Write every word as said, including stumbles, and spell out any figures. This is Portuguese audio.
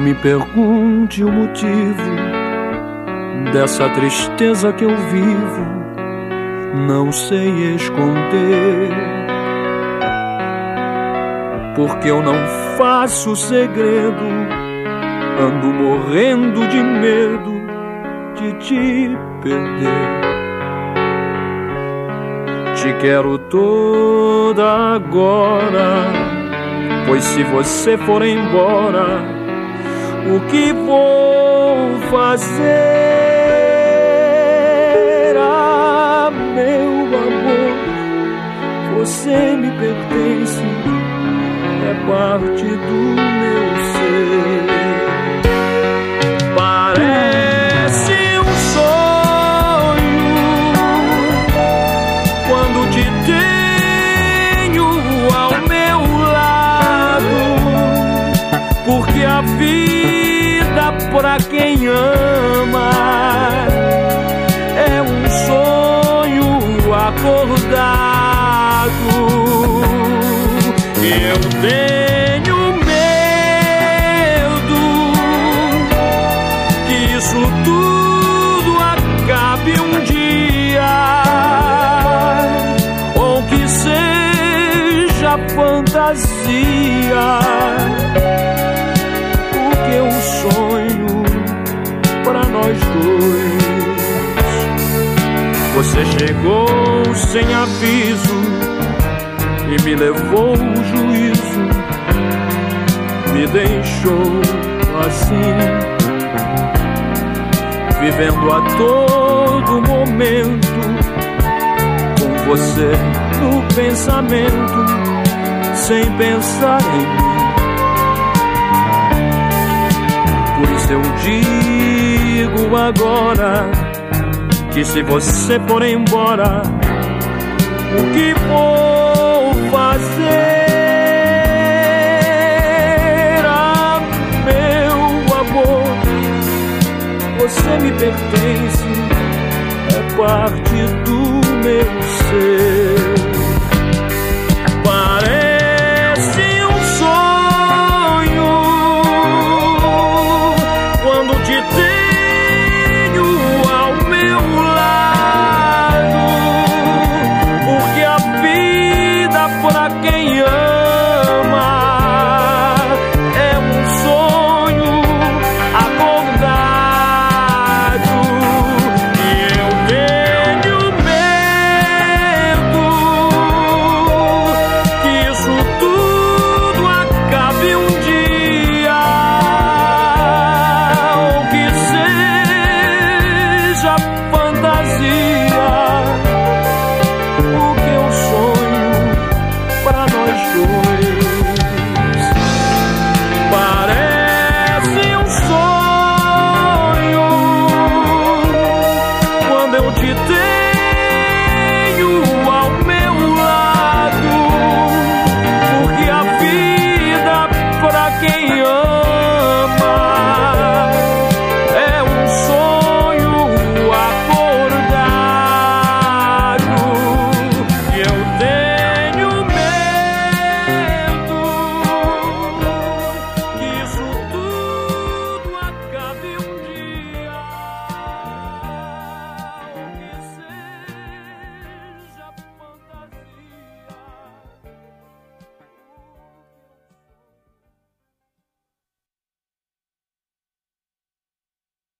me pergunte o motivo dessa tristeza que eu vivo, não sei esconder, porque eu não faço segredo, ando morrendo de medo de te perder. Te quero toda agora, pois se você for embora, o que vou fazer? Ah, meu amor, você me pertence, é parte do meu ser. Parece um sonho quando te tenho ao meu lado, porque a vida pra quem ama é um sonho acordado. Eu tenho medo que isso tudo acabe um dia, ou que seja fantasia, porque um sonho pra nós dois. Você chegou sem aviso e me levou o juízo, me deixou assim, vivendo a todo momento com você no pensamento, sem pensar em mim. Por isso eu digo agora que se você for embora, o que vou fazer? Ah, meu amor, você me pertence, é parte do meu ser.